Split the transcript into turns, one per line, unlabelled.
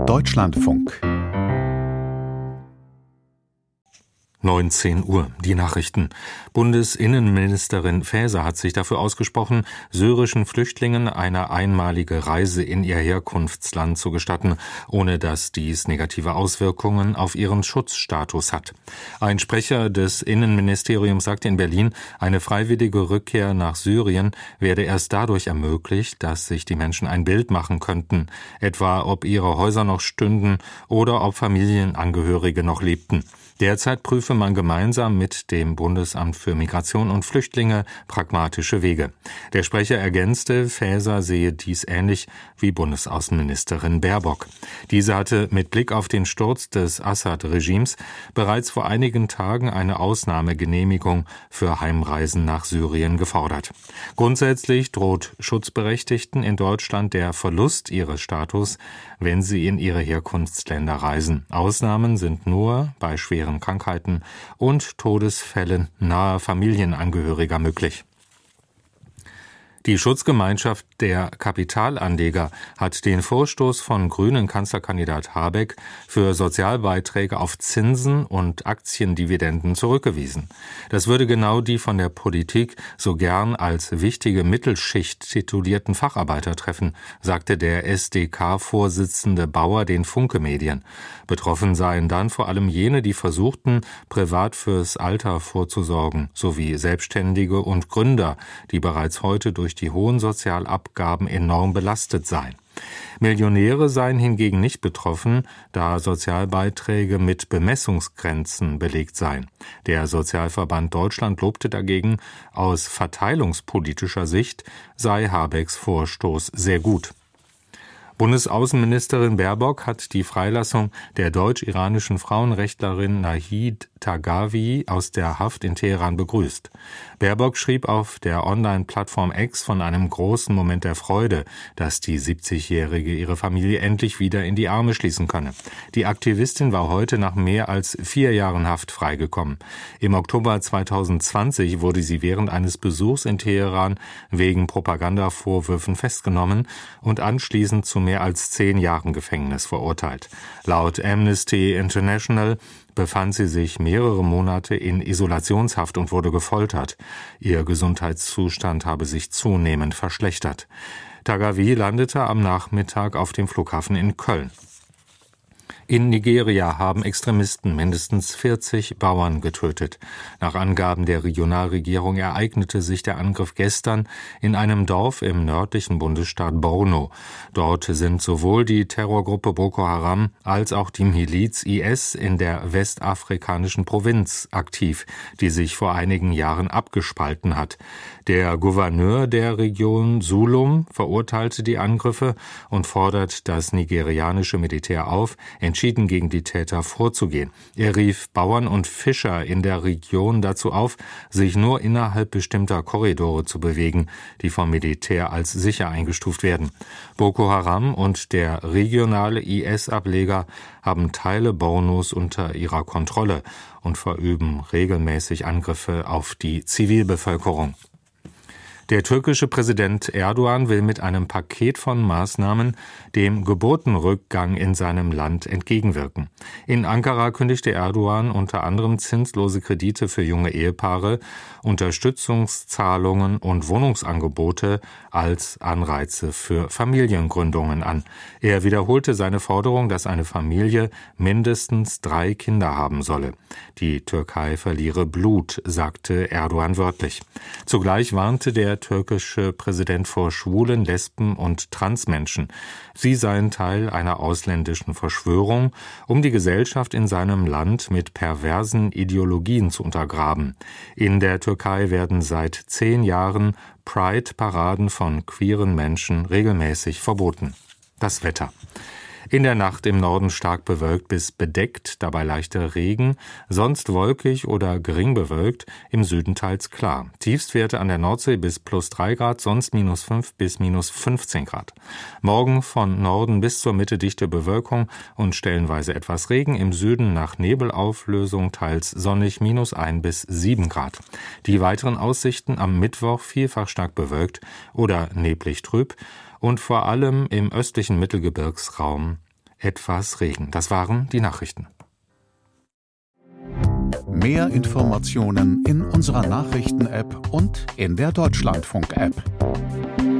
Deutschlandfunk
19 Uhr, die Nachrichten. Bundesinnenministerin Faeser hat sich dafür ausgesprochen, syrischen Flüchtlingen eine einmalige Reise in ihr Herkunftsland zu gestatten, ohne dass dies negative Auswirkungen auf ihren Schutzstatus hat. Ein Sprecher des Innenministeriums sagte in Berlin, eine freiwillige Rückkehr nach Syrien werde erst dadurch ermöglicht, dass sich die Menschen ein Bild machen könnten, etwa ob ihre Häuser noch stünden oder ob Familienangehörige noch lebten. Derzeit prüfe man gemeinsam mit dem Bundesamt für Migration und Flüchtlinge pragmatische Wege. Der Sprecher ergänzte, Faeser sehe dies ähnlich wie Bundesaußenministerin Baerbock. Diese hatte mit Blick auf den Sturz des Assad-Regimes bereits vor einigen Tagen eine Ausnahmegenehmigung für Heimreisen nach Syrien gefordert. Grundsätzlich droht Schutzberechtigten in Deutschland der Verlust ihres Status, wenn sie in ihre Herkunftsländer reisen. Ausnahmen sind nur bei schweren Krankheiten und Todesfällen naher Familienangehöriger möglich. Die Schutzgemeinschaft der Kapitalanleger hat den Vorstoß von Grünen Kanzlerkandidat Habeck für Sozialbeiträge auf Zinsen und Aktiendividenden zurückgewiesen. Das würde genau die von der Politik so gern als wichtige Mittelschicht titulierten Facharbeiter treffen, sagte der SdK-Vorsitzende Bauer den Funke Medien. Betroffen seien dann vor allem jene, die versuchten, privat fürs Alter vorzusorgen, sowie Selbstständige und Gründer, die bereits heute durch die hohen Sozialabgaben enorm belastet seien. Millionäre seien hingegen nicht betroffen, da Sozialbeiträge mit Bemessungsgrenzen belegt seien. Der Sozialverband Deutschland lobte dagegen, aus verteilungspolitischer Sicht sei Habecks Vorstoß sehr gut. Bundesaußenministerin Baerbock hat die Freilassung der deutsch-iranischen Frauenrechtlerin Nahid Targawi aus der Haft in Teheran begrüßt. Baerbock schrieb auf der Online-Plattform X von einem großen Moment der Freude, dass die 70-Jährige ihre Familie endlich wieder in die Arme schließen könne. Die Aktivistin war heute nach mehr als 4 Jahren Haft freigekommen. Im Oktober 2020 wurde sie während eines Besuchs in Teheran wegen Propagandavorwürfen festgenommen und anschließend zu mehr als 10 Jahren Gefängnis verurteilt. Laut Amnesty International befand sie sich mehrere Monate in Isolationshaft und wurde gefoltert. Ihr Gesundheitszustand habe sich zunehmend verschlechtert. Targawi landete am Nachmittag auf dem Flughafen in Köln. In Nigeria haben Extremisten mindestens 40 Bauern getötet. Nach Angaben der Regionalregierung ereignete sich der Angriff gestern in einem Dorf im nördlichen Bundesstaat Borno. Dort sind sowohl die Terrorgruppe Boko Haram als auch die Miliz IS in der westafrikanischen Provinz aktiv, die sich vor einigen Jahren abgespalten hat. Der Gouverneur der Region Zulum verurteilte die Angriffe und fordert das nigerianische Militär auf, entschieden gegen die Täter vorzugehen. Er rief Bauern und Fischer in der Region dazu auf, sich nur innerhalb bestimmter Korridore zu bewegen, die vom Militär als sicher eingestuft werden. Boko Haram und der regionale IS-Ableger haben Teile Bornos unter ihrer Kontrolle und verüben regelmäßig Angriffe auf die Zivilbevölkerung. Der türkische Präsident Erdogan will mit einem Paket von Maßnahmen dem Geburtenrückgang in seinem Land entgegenwirken. In Ankara kündigte Erdogan unter anderem zinslose Kredite für junge Ehepaare, Unterstützungszahlungen und Wohnungsangebote als Anreize für Familiengründungen an. Er wiederholte seine Forderung, dass eine Familie mindestens 3 Kinder haben solle. Die Türkei verliere Blut, sagte Erdogan wörtlich. Zugleich warnte der türkische Präsident vor Schwulen, Lesben und Transmenschen. Sie seien Teil einer ausländischen Verschwörung, um die Gesellschaft in seinem Land mit perversen Ideologien zu untergraben. In der Türkei werden seit 10 Jahren Pride-Paraden von queeren Menschen regelmäßig verboten. Das Wetter. In der Nacht im Norden stark bewölkt bis bedeckt, dabei leichter Regen, sonst wolkig oder gering bewölkt, im Süden teils klar. Tiefstwerte an der Nordsee bis +3 Grad, sonst -5 bis -15 Grad. Morgen von Norden bis zur Mitte dichte Bewölkung und stellenweise etwas Regen, im Süden nach Nebelauflösung teils sonnig -1 bis 7 Grad. Die weiteren Aussichten am Mittwoch vielfach stark bewölkt oder neblig trüb und vor allem im östlichen Mittelgebirgsraum etwas Regen. Das waren die Nachrichten.
Mehr Informationen in unserer Nachrichten-App und in der Deutschlandfunk-App.